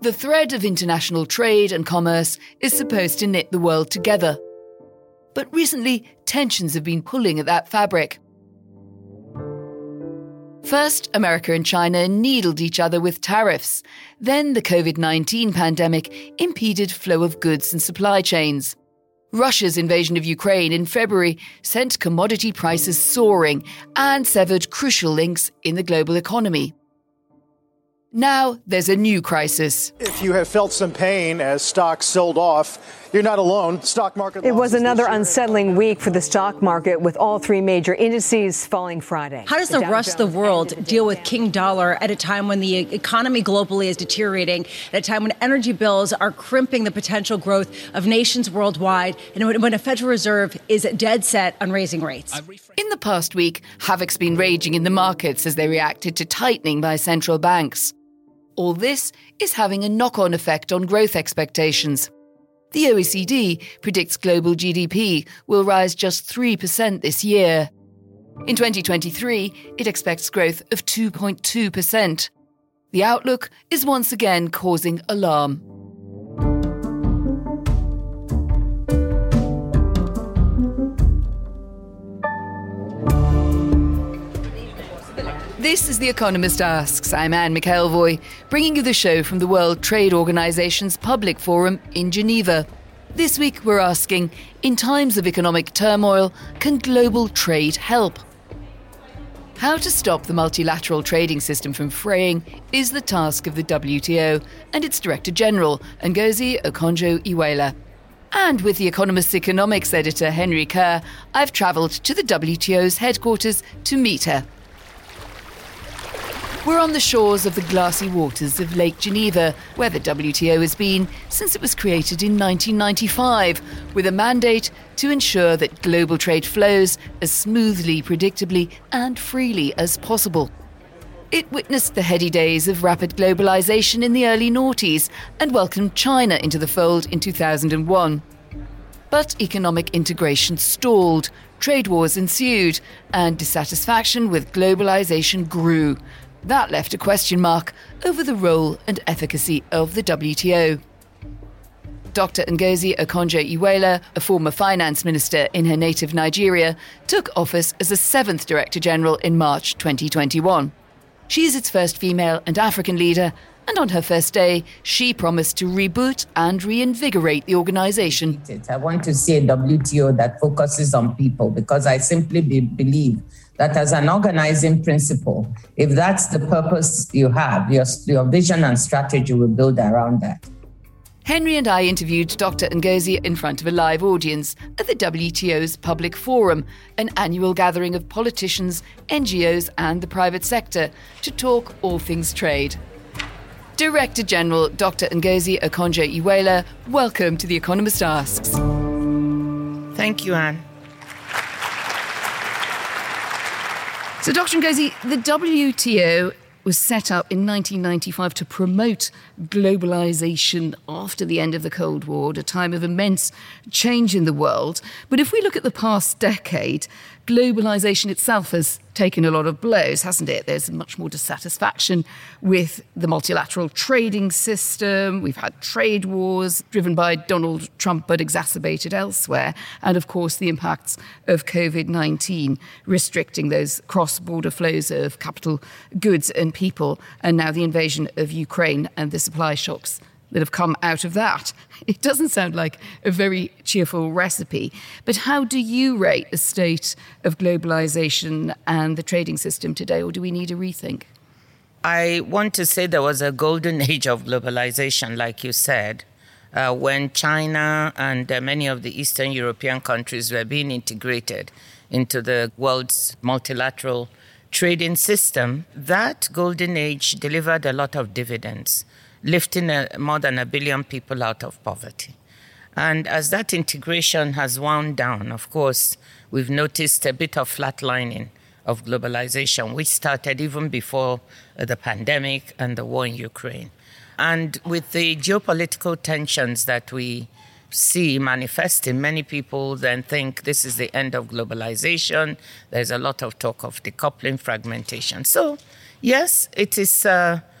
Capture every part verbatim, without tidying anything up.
The thread of international trade and commerce is supposed to knit the world together. But recently, tensions have been pulling at that fabric. First, America and China needled each other with tariffs. Then the covid nineteen pandemic impeded flow of goods and supply chains. Russia's invasion of Ukraine in February sent commodity prices soaring and severed crucial links in the global economy. Now there's a new crisis. If you have felt some pain as stocks sold off, you're not alone. Stock market. It was another unsettling week for the stock market, with all three major indices falling Friday. How does the rest of the world deal with King Dollar at a time when the economy globally is deteriorating, at a time when energy bills are crimping the potential growth of nations worldwide, and when a Federal Reserve is dead set on raising rates? In the past week, havoc's been raging in the markets as they reacted to tightening by central banks. All this is having a knock-on effect on growth expectations. The O E C D predicts global G D P will rise just three percent this year. In twenty twenty-three, it expects growth of two point two percent. The outlook is once again causing alarm. This is The Economist Asks. I'm Anne McElvoy, bringing you the show from the World Trade Organization's Public Forum in Geneva. This week we're asking, in times of economic turmoil, can global trade help? How to stop the multilateral trading system from fraying is the task of the W T O and its Director General, Ngozi Okonjo-Iweala. And with The Economist's economics editor, Henry Kerr, I've travelled to the W T O's headquarters to meet her. We're on the shores of the glassy waters of Lake Geneva, where the W T O has been since it was created in nineteen ninety-five, with a mandate to ensure that global trade flows as smoothly, predictably and freely as possible. It witnessed the heady days of rapid globalisation in the early noughties and welcomed China into the fold in two thousand one. But economic integration stalled, trade wars ensued, and dissatisfaction with globalisation grew. That left a question mark over the role and efficacy of the W T O. Doctor Ngozi Okonjo-Iweala, a former finance minister in her native Nigeria, took office as the seventh Director General in March twenty twenty-one. She is its first female and African leader, and on her first day, she promised to reboot and reinvigorate the organisation. I want to see a W T O that focuses on people, because I simply be- believe that as an organizing principle, if that's the purpose you have, your, your vision and strategy will build around that. Henry and I interviewed Doctor Ngozi in front of a live audience at the W T O's Public Forum, an annual gathering of politicians, N G Os and the private sector to talk all things trade. Director General Doctor Ngozi Okonjo-Iweala, welcome to The Economist Asks. Thank you, Anne. So, Doctor Ngozi, the W T O was set up in nineteen ninety-five to promote globalisation after the end of the Cold War, at a time of immense change in the world. But if we look at the past decade, globalisation itself has taken a lot of blows, hasn't it? There's much more dissatisfaction with the multilateral trading system. We've had trade wars driven by Donald Trump but exacerbated elsewhere. And of course, the impacts of covid nineteen restricting those cross-border flows of capital goods and people, and now the invasion of Ukraine and the supply shocks that have come out of that. It doesn't sound like a very cheerful recipe. But how do you rate the state of globalisation and the trading system today, or do we need a rethink? I want to say there was a golden age of globalization, like you said, uh, when China and uh, many of the Eastern European countries were being integrated into the world's multilateral trading system. That golden age delivered a lot of dividends, lifting a, more than a billion people out of poverty. And as that integration has wound down, of course, we've noticed a bit of flatlining of globalization, which started even before the pandemic and the war in Ukraine. And with the geopolitical tensions that we see manifesting, many people then think this is the end of globalization. There's a lot of talk of decoupling, fragmentation. So, yes, it is... Uh,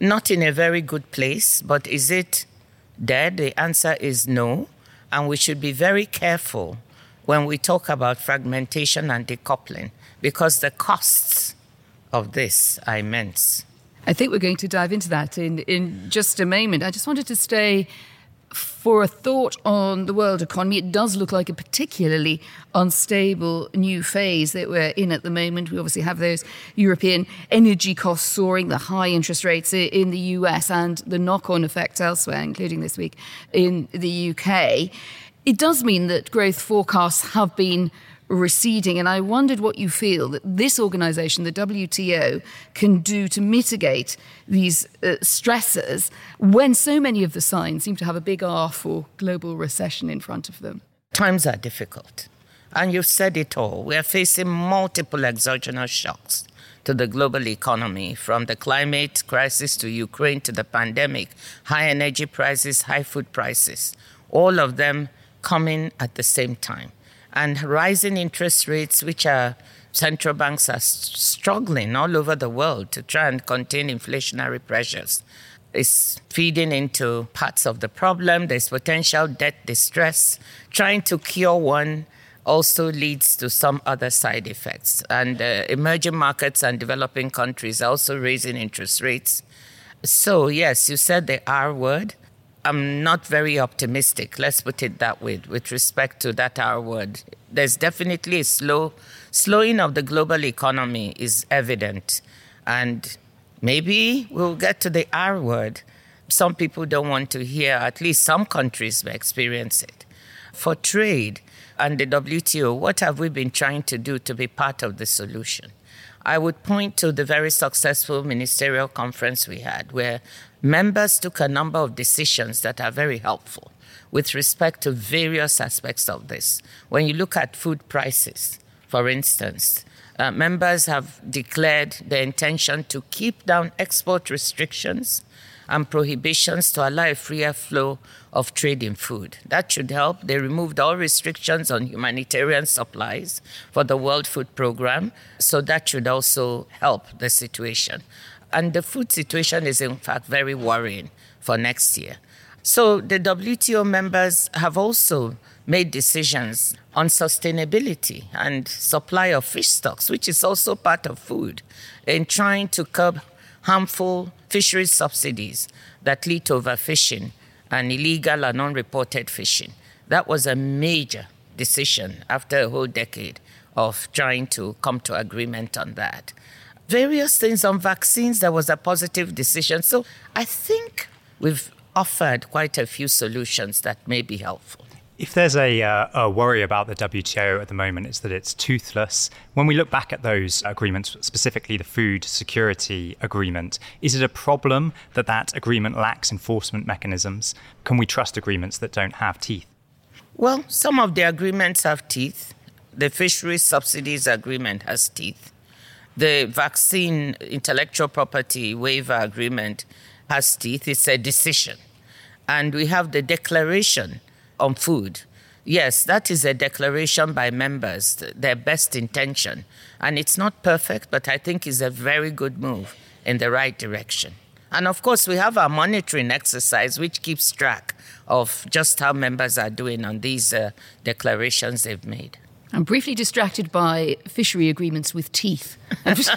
not in a very good place, but is it dead? The answer is no. And we should be very careful when we talk about fragmentation and decoupling, because the costs of this are immense. I think we're going to dive into that in, in just a moment. I just wanted to stay for a thought on the world economy. It does look like a particularly unstable new phase that we're in at the moment. We obviously have those European energy costs soaring, the high interest rates in the U S and the knock-on effects elsewhere, including this week in the U K. It does mean that growth forecasts have been receding, and I wondered what you feel that this organisation, the W T O, can do to mitigate these uh, stresses when so many of the signs seem to have a big R for global recession in front of them. Times are difficult, and you've said it all. We are facing multiple exogenous shocks to the global economy, from the climate crisis to Ukraine to the pandemic, high energy prices, high food prices, all of them coming at the same time. And rising interest rates, which are central banks are struggling all over the world to try and contain inflationary pressures, is feeding into parts of the problem. There's potential debt distress. Trying to cure one also leads to some other side effects. And uh, emerging markets and developing countries are also raising interest rates. So, yes, you said the R word. I'm not very optimistic, let's put it that way, with respect to that R word. There's definitely a slow, slowing of the global economy is evident. And maybe we'll get to the R word. Some people don't want to hear, at least some countries may experience it. For trade and the W T O, what have we been trying to do to be part of the solution? I would point to the very successful ministerial conference we had, where members took a number of decisions that are very helpful with respect to various aspects of this. When you look at food prices, for instance, uh, members have declared their intention to keep down export restrictions and prohibitions to allow a freer flow of trade in food. That should help. They removed all restrictions on humanitarian supplies for the World Food Programme, so that should also help the situation. And the food situation is, in fact, very worrying for next year. So the W T O members have also made decisions on sustainability and supply of fish stocks, which is also part of food, in trying to curb harmful fisheries subsidies that lead to overfishing and illegal and unreported fishing. That was a major decision after a whole decade of trying to come to agreement on that. Various things on vaccines, there was a positive decision. So I think we've offered quite a few solutions that may be helpful. If there's a, uh, a worry about the W T O at the moment, it's that it's toothless. When we look back at those agreements, specifically the Food Security Agreement, is it a problem that that agreement lacks enforcement mechanisms? Can we trust agreements that don't have teeth? Well, some of the agreements have teeth. The Fisheries Subsidies Agreement has teeth. The Vaccine Intellectual Property Waiver Agreement has teeth. It's a decision. And we have the Declaration on Food. Yes, that is a declaration by members, their best intention. And it's not perfect, but I think it's a very good move in the right direction. And of course, we have our monitoring exercise, which keeps track of just how members are doing on these uh, declarations they've made. I'm briefly distracted by fishery agreements with teeth. I'm, just,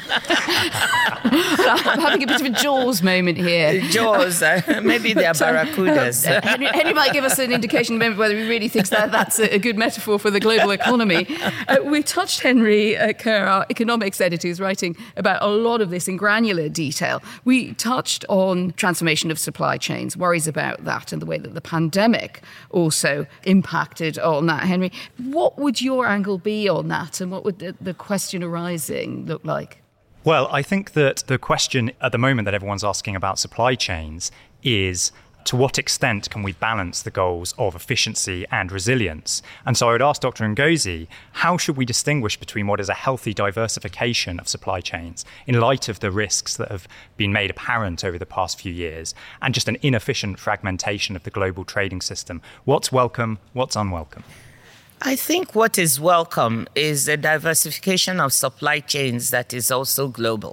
I'm having a bit of a Jaws moment here. Jaws, uh, maybe they're barracudas. Uh, Henry, Henry might give us an indication of whether he really thinks that that's a, a good metaphor for the global economy. Uh, we touched Henry uh, Kerr, our economics editor, who's writing about a lot of this in granular detail. We touched on transformation of supply chains, worries about that and the way that the pandemic also impacted on that. Henry, what would your angle be on that, and what would the, the question arising look like? Well, I think that the question at the moment that everyone's asking about supply chains is, to what extent can we balance the goals of efficiency and resilience? And so I would ask Doctor Ngozi, how should we distinguish between what is a healthy diversification of supply chains in light of the risks that have been made apparent over the past few years, and just an inefficient fragmentation of the global trading system? What's welcome, what's unwelcome? I think what is welcome is a diversification of supply chains that is also global.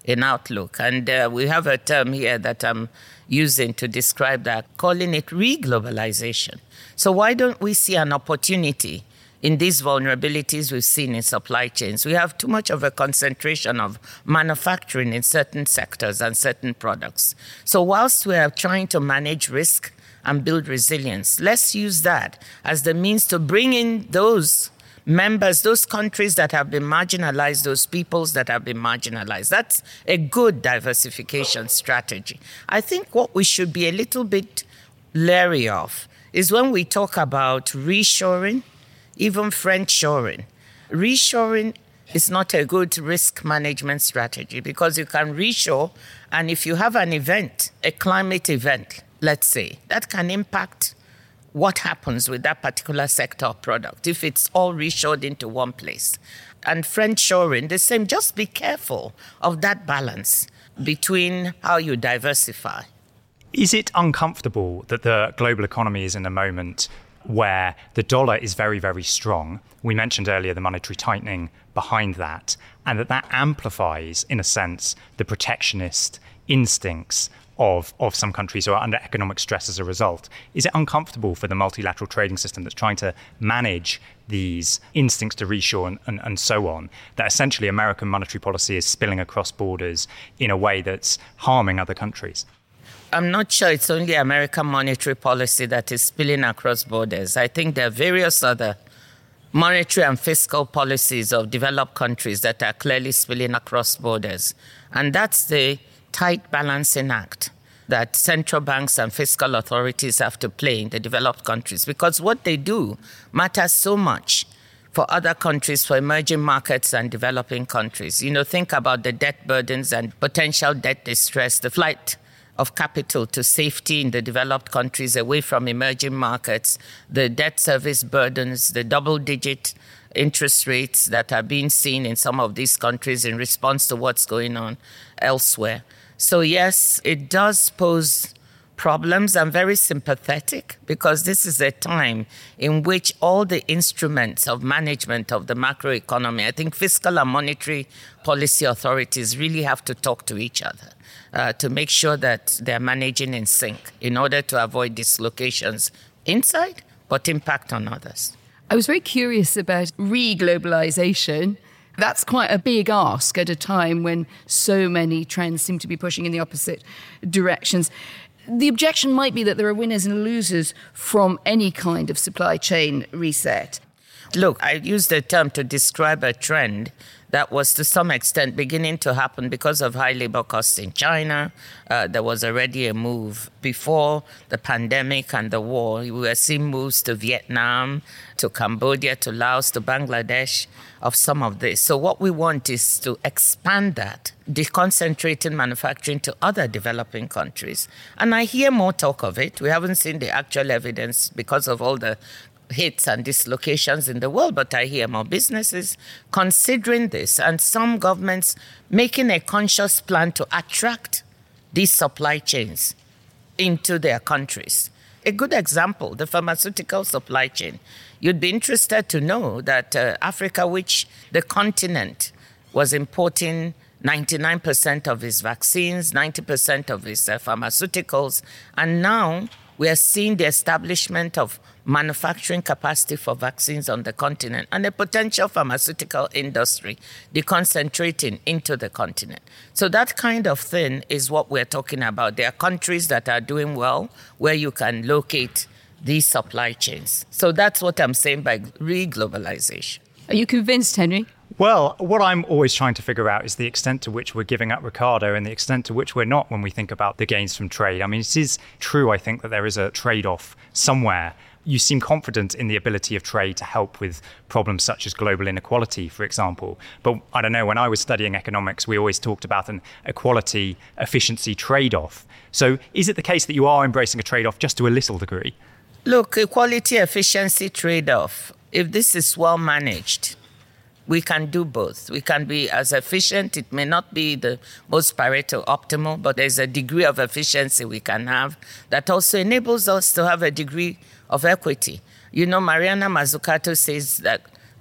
in outlook. And uh, we have a term here that I'm using to describe that, calling it re-globalization. So why don't we see an opportunity in these vulnerabilities we've seen in supply chains? We have too much of a concentration of manufacturing in certain sectors and certain products. So whilst we are trying to manage risk and build resilience, let's use that as the means to bring in those members, those countries that have been marginalized, those peoples that have been marginalized. That's a good diversification strategy. I think what we should be a little bit leery of is when we talk about reshoring, even friendshoring. Reshoring is not a good risk management strategy because you can reshore, and if you have an event, a climate event, let's say, that can impact what happens with that particular sector or product if it's all reshored into one place. And friendshoring, the same, just be careful of that balance between how you diversify. Is it uncomfortable that the global economy is in a moment where the dollar is very, very strong? We mentioned earlier the monetary tightening behind that, and that that amplifies, in a sense, the protectionist instincts of, of some countries who are under economic stress as a result. Is it uncomfortable for the multilateral trading system that's trying to manage these instincts to reshore and, and, and so on, that essentially American monetary policy is spilling across borders in a way that's harming other countries? I'm not sure it's only American monetary policy that is spilling across borders. I think there are various other monetary and fiscal policies of developed countries that are clearly spilling across borders. And that's the tight balancing act that central banks and fiscal authorities have to play in the developed countries, because what they do matters so much for other countries, for emerging markets and developing countries. You know, think about the debt burdens and potential debt distress, the flight of capital to safety in the developed countries away from emerging markets, the debt service burdens, the double-digit interest rates that are being seen in some of these countries in response to what's going on elsewhere. So yes, it does pose problems. I'm very sympathetic because this is a time in which all the instruments of management of the macroeconomy, I think fiscal and monetary policy authorities really have to talk to each other uh, to make sure that they're managing in sync in order to avoid dislocations inside, but impact on others. I was very curious about re-globalization. That's quite a big ask at a time when so many trends seem to be pushing in the opposite directions. The objection might be that there are winners and losers from any kind of supply chain reset. Look, I used the term to describe a trend that was to some extent beginning to happen because of high labor costs in China. Uh, there was already a move before the pandemic and the war. We were seeing moves to Vietnam, to Cambodia, to Laos, to Bangladesh of some of this. So what we want is to expand that, deconcentrating manufacturing to other developing countries. And I hear more talk of it. We haven't seen the actual evidence because of all the hits and dislocations in the world, but I hear more businesses considering this and some governments making a conscious plan to attract these supply chains into their countries. A good example, the pharmaceutical supply chain. You'd be interested to know that uh, Africa, which the continent was importing ninety-nine percent of its vaccines, ninety percent of its uh, pharmaceuticals, and now we are seeing the establishment of manufacturing capacity for vaccines on the continent and a potential pharmaceutical industry deconcentrating into the continent. So that kind of thing is what we're talking about. There are countries that are doing well where you can locate these supply chains. So that's what I'm saying by re-globalization. Are you convinced, Henry? Well, what I'm always trying to figure out is the extent to which we're giving up Ricardo and the extent to which we're not when we think about the gains from trade. I mean, it is true, I think, that there is a trade-off somewhere. You seem confident in the ability of trade to help with problems such as global inequality, for example. But I don't know, when I was studying economics, we always talked about an equality, efficiency trade-off. So is it the case that you are embracing a trade-off just to a little degree? Look, equality, efficiency trade-off, if this is well managed, we can do both. We can be as efficient. It may not be the most Pareto optimal, but there's a degree of efficiency we can have that also enables us to have a degree of equity. You know, Mariana Mazzucato says that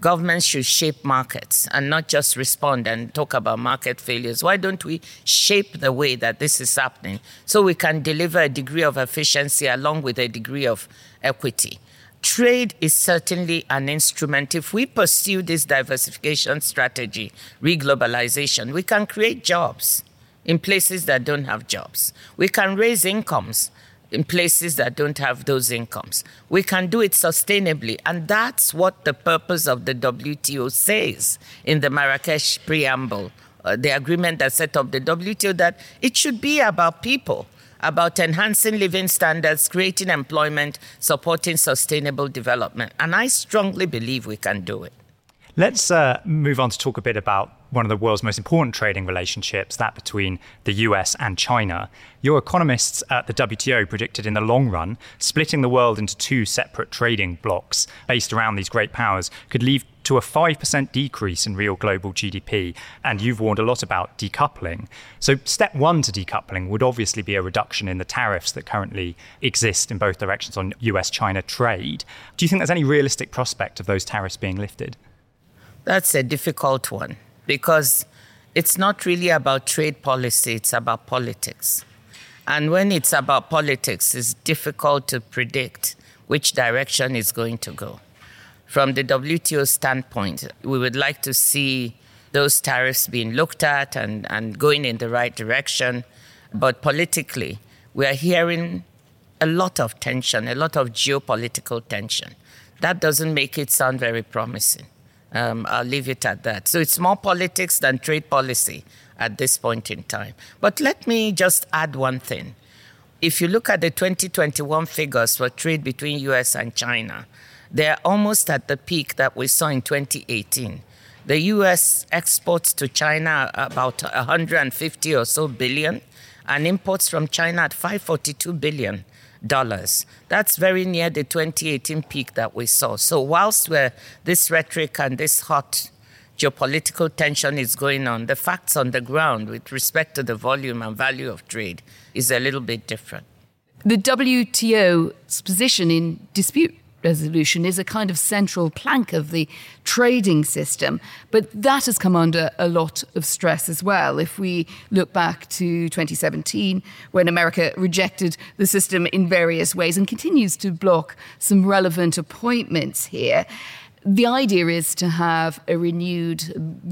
governments should shape markets and not just respond and talk about market failures. Why don't we shape the way that this is happening so we can deliver a degree of efficiency along with a degree of equity? Trade is certainly an instrument. If we pursue this diversification strategy, reglobalization, we can create jobs in places that don't have jobs. We can raise incomes in places that don't have those incomes. We can do it sustainably. And that's what the purpose of the W T O says in the Marrakesh preamble, uh, the agreement that set up the W T O, that it should be about people, about enhancing living standards, creating employment, supporting sustainable development. And I strongly believe we can do it. Let's uh, move on to talk a bit about one of the world's most important trading relationships, that between the U S and China. Your economists at the W T O predicted in the long run, splitting the world into two separate trading blocks based around these great powers could lead to a five percent decrease in real global G D P. And you've warned a lot about decoupling. So step one to decoupling would obviously be a reduction in the tariffs that currently exist in both directions on U S China trade. Do you think there's any realistic prospect of those tariffs being lifted? That's a difficult one because it's not really about trade policy, it's about politics. And when it's about politics, it's difficult to predict which direction it's going to go. From the W T O standpoint, we would like to see those tariffs being looked at and, and going in the right direction. But politically, we are hearing a lot of tension, a lot of geopolitical tension. That doesn't make it sound very promising. Um, I'll leave it at that. So it's more politics than trade policy at this point in time. But let me just add one thing. If you look at the twenty twenty-one figures for trade between U S and China, they're almost at the peak that we saw in twenty eighteen. The U S exports to China about one hundred fifty or so billion, and imports from China at five hundred forty-two billion dollars. That's very near the twenty eighteen peak that we saw. So whilst we're, this rhetoric and this hot geopolitical tension is going on, the facts on the ground with respect to the volume and value of trade is a little bit different. The W T O's position in dispute resolution is a kind of central plank of the trading system, but that has come under a lot of stress as well. If we look back to twenty seventeen, when America rejected the system in various ways and continues to block some relevant appointments here, the idea is to have a renewed,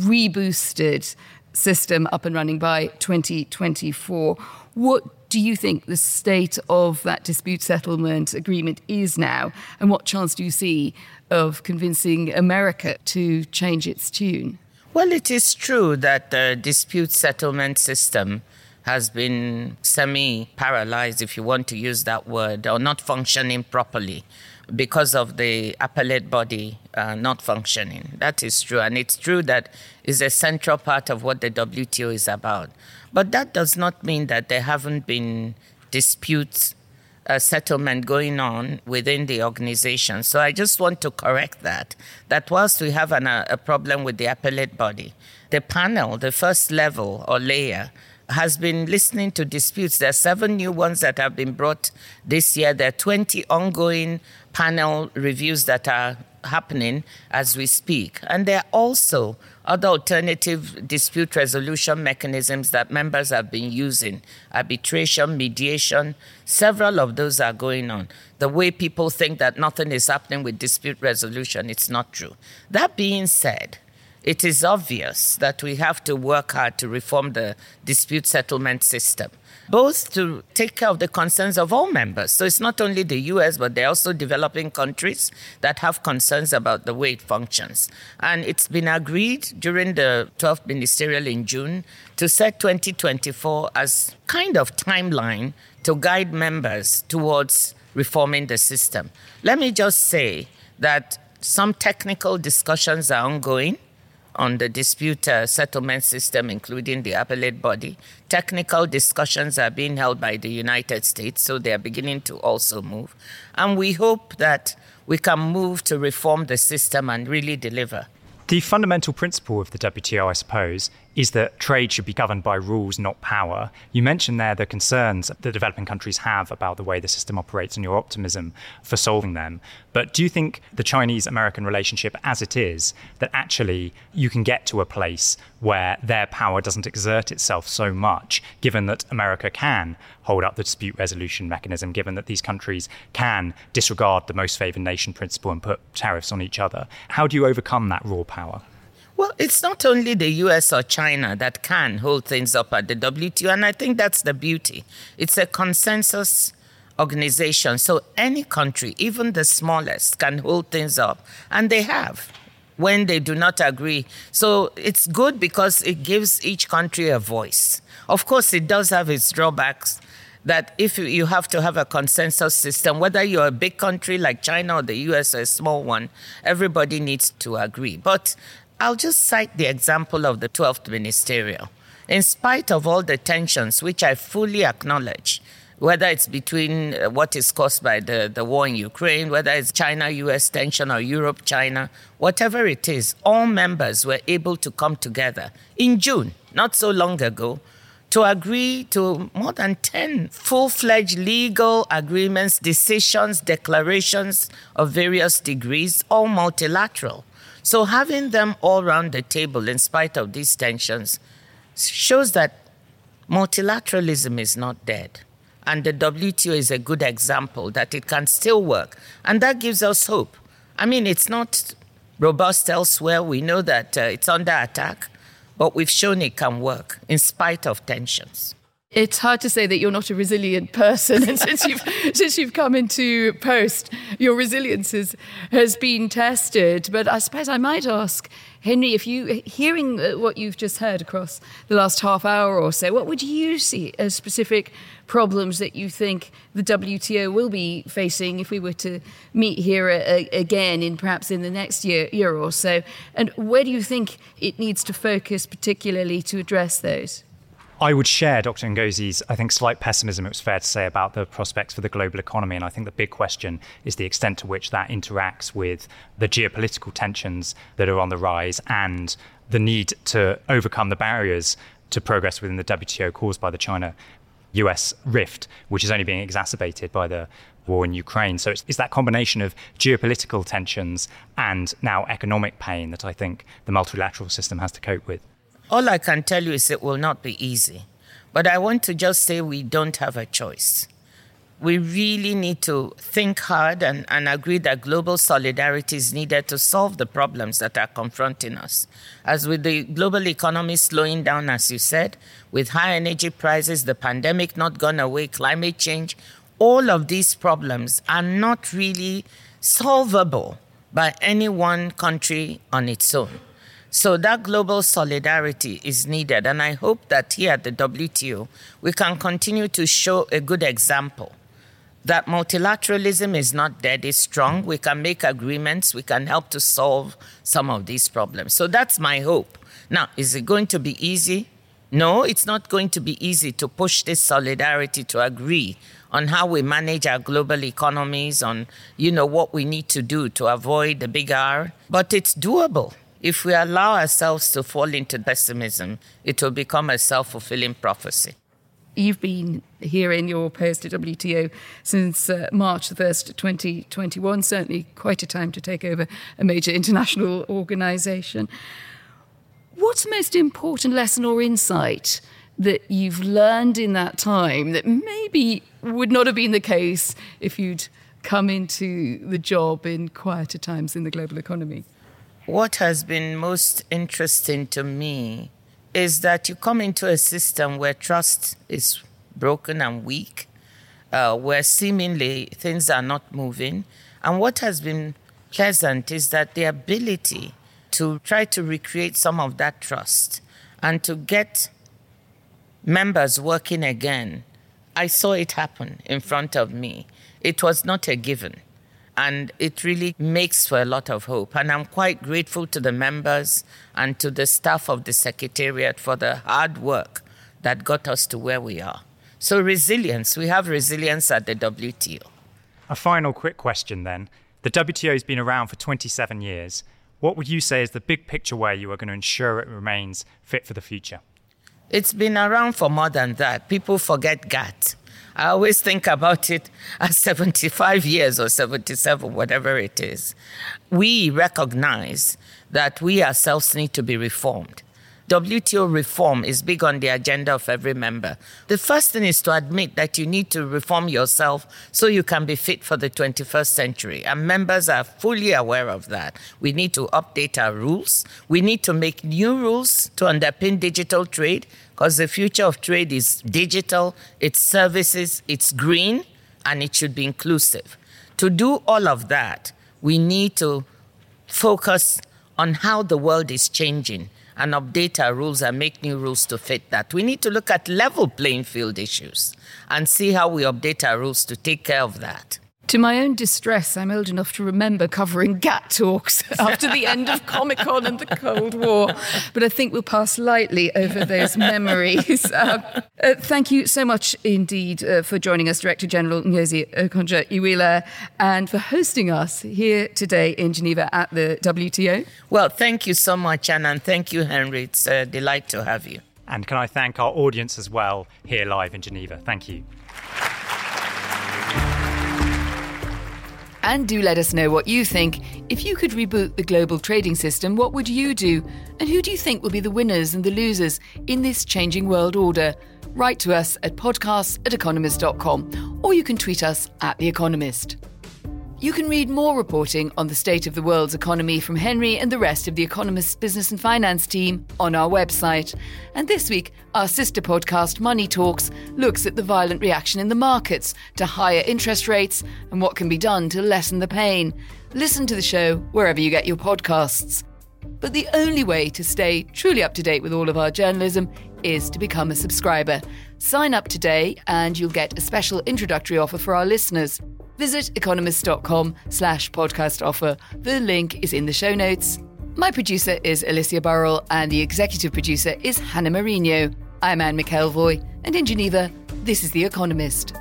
reboosted system up and running by twenty twenty-four. What do you think the state of that dispute settlement agreement is now? And what chance do you see of convincing America to change its tune? Well, it is true that the dispute settlement system has been semi-paralyzed, if you want to use that word, or not functioning properly because of the appellate body uh, not functioning. That is true. And it's true that it's a central part of what the W T O is about. But that does not mean that there haven't been disputes, uh, settlement going on within the organization. So I just want to correct that, that whilst we have an, uh, a problem with the appellate body, the panel, the first level or layer, has been listening to disputes. There are seven new ones that have been brought this year. There are twenty ongoing panel reviews that are happening as we speak. And there are also other alternative dispute resolution mechanisms that members have been using, arbitration, mediation. Several of those are going on. The way people think that nothing is happening with dispute resolution, it's not true. That being said, it is obvious that we have to work hard to reform the dispute settlement system, both to take care of the concerns of all members. So it's not only the U S, but there are also developing countries that have concerns about the way it functions. And it's been agreed during the twelfth ministerial in June to set twenty twenty-four as kind of timeline to guide members towards reforming the system. Let me just say that some technical discussions are ongoing on the dispute uh, settlement system, including the appellate body. Technical discussions are being held by the United States, so they are beginning to also move. And we hope that we can move to reform the system and really deliver. The fundamental principle of the W T O, I suppose, is that trade should be governed by rules, not power. You mentioned there the concerns that developing countries have about the way the system operates and your optimism for solving them. But do you think the Chinese-American relationship as it is, that actually you can get to a place where their power doesn't exert itself so much, given that America can hold up the dispute resolution mechanism, given that these countries can disregard the most favoured nation principle and put tariffs on each other? How do you overcome that raw power? Well, it's not only the U S or China that can hold things up at the W T O, and I think that's the beauty. It's a consensus organization, so any country, even the smallest, can hold things up, and they have when they do not agree. So it's good because it gives each country a voice. Of course, it does have its drawbacks, that if you have to have a consensus system, whether you're a big country like China or the U S or a small one, everybody needs to agree. But I'll just cite the example of the twelfth Ministerial. In spite of all the tensions, which I fully acknowledge, whether it's between what is caused by the, the war in Ukraine, whether it's China-U S tension or Europe-China, whatever it is, all members were able to come together in June, not so long ago, to agree to more than ten full-fledged legal agreements, decisions, declarations of various degrees, all multilateral. So having them all around the table in spite of these tensions shows that multilateralism is not dead. And the W T O is a good example that it can still work. And that gives us hope. I mean, it's not robust elsewhere. We know that uh, it's under attack, but we've shown it can work in spite of tensions. It's hard to say that you're not a resilient person, and since you've since you've come into post, your resilience has, has been tested. But I suppose I might ask, Henry, if you, hearing what you've just heard across the last half hour or so, what would you see as specific problems that you think the W T O will be facing if we were to meet here a, a, again in perhaps in the next year, year or so? And where do you think it needs to focus particularly to address those? I would share Doctor Ngozi's, I think, slight pessimism, it was fair to say, about the prospects for the global economy. And I think the big question is the extent to which that interacts with the geopolitical tensions that are on the rise and the need to overcome the barriers to progress within the W T O caused by the China-U S rift, which is only being exacerbated by the war in Ukraine. So it's, it's that combination of geopolitical tensions and now economic pain that I think the multilateral system has to cope with. All I can tell you is it will not be easy. But I want to just say we don't have a choice. We really need to think hard and, and agree that global solidarity is needed to solve the problems that are confronting us. As with the global economy slowing down, as you said, with high energy prices, the pandemic not gone away, climate change, all of these problems are not really solvable by any one country on its own. So that global solidarity is needed. And I hope that here at the W T O, we can continue to show a good example that multilateralism is not dead, it's strong. We can make agreements. We can help to solve some of these problems. So that's my hope. Now, is it going to be easy? No, it's not going to be easy to push this solidarity to agree on how we manage our global economies, on, you know, what we need to do to avoid the big R. But it's doable. If we allow ourselves to fall into pessimism, it will become a self-fulfilling prophecy. You've been here in your post at W T O since uh, March the first, twenty twenty-one, certainly quite a time to take over a major international organisation. What's the most important lesson or insight that you've learned in that time that maybe would not have been the case if you'd come into the job in quieter times in the global economy? What has been most interesting to me is that you come into a system where trust is broken and weak, uh, where seemingly things are not moving. And what has been pleasant is that the ability to try to recreate some of that trust and to get members working again, I saw it happen in front of me. It was not a given. And it really makes for a lot of hope. And I'm quite grateful to the members and to the staff of the Secretariat for the hard work that got us to where we are. So resilience, we have resilience at the W T O. A final quick question then. The W T O has been around for twenty-seven years. what would you say is the big picture way you are going to ensure it remains fit for the future? It's been around for more than that. People forget G A T. I always think about it as seventy-five years or seventy-seven, whatever it is. We recognize that we ourselves need to be reformed. W T O reform is big on the agenda of every member. The first thing is to admit that you need to reform yourself so you can be fit for the twenty-first century. And members are fully aware of that. We need to update our rules. We need to make new rules to underpin digital trade, because the future of trade is digital, it's services, it's green, and it should be inclusive. To do all of that, we need to focus on how the world is changing and update our rules and make new rules to fit that. We need to look at level playing field issues and see how we update our rules to take care of that. To my own distress, I'm old enough to remember covering G A T talks after the end of Comic-Con and the Cold War. But I think we'll pass lightly over those memories. Uh, uh, thank you so much indeed uh, for joining us, Director General Ngozi Okonjo-Iweala, and for hosting us here today in Geneva at the W T O. Well, thank you so much, Anna, and thank you, Henry. It's a delight to have you. And can I thank our audience as well here live in Geneva. Thank you. And do let us know what you think. If you could reboot the global trading system, what would you do? And who do you think will be the winners and the losers in this changing world order? Write to us at podcasts at economist dot com, or you can tweet us at The Economist. You can read more reporting on the state of the world's economy from Henry and the rest of The Economist's business and finance team on our website. And this week, our sister podcast, Money Talks, looks at the violent reaction in the markets to higher interest rates and what can be done to lessen the pain. Listen to the show wherever you get your podcasts. But the only way to stay truly up to date with all of our journalism is to become a subscriber. Sign up today and you'll get a special introductory offer for our listeners. Visit economist.com slash podcast offer. The link is in the show notes. My producer is Alicia Burrell and the executive producer is Hannah Mourinho. I'm Anne McElvoy, and in Geneva, this is The Economist.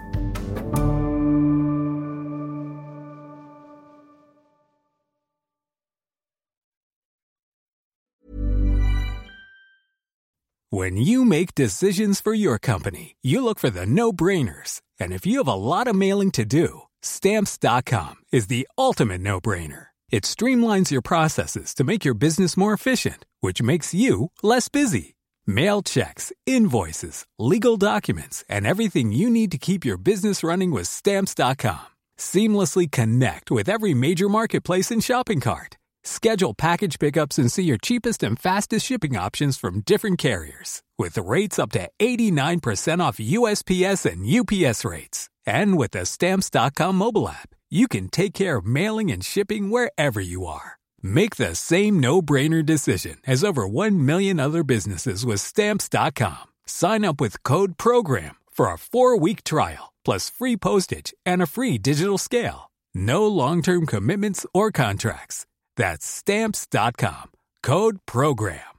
When you make decisions for your company, you look for the no-brainers. And if you have a lot of mailing to do, Stamps dot com is the ultimate no-brainer. It streamlines your processes to make your business more efficient, which makes you less busy. Mail checks, invoices, legal documents, and everything you need to keep your business running with Stamps dot com. Seamlessly connect with every major marketplace and shopping cart. Schedule package pickups and see your cheapest and fastest shipping options from different carriers, with rates up to eighty-nine percent off U S P S and U P S rates. And with the Stamps dot com mobile app, you can take care of mailing and shipping wherever you are. Make the same no-brainer decision as over one million other businesses with Stamps dot com. Sign up with code PROGRAM for a four-week trial, plus free postage and a free digital scale. No long-term commitments or contracts. That's Stamps dot com. Code PROGRAM.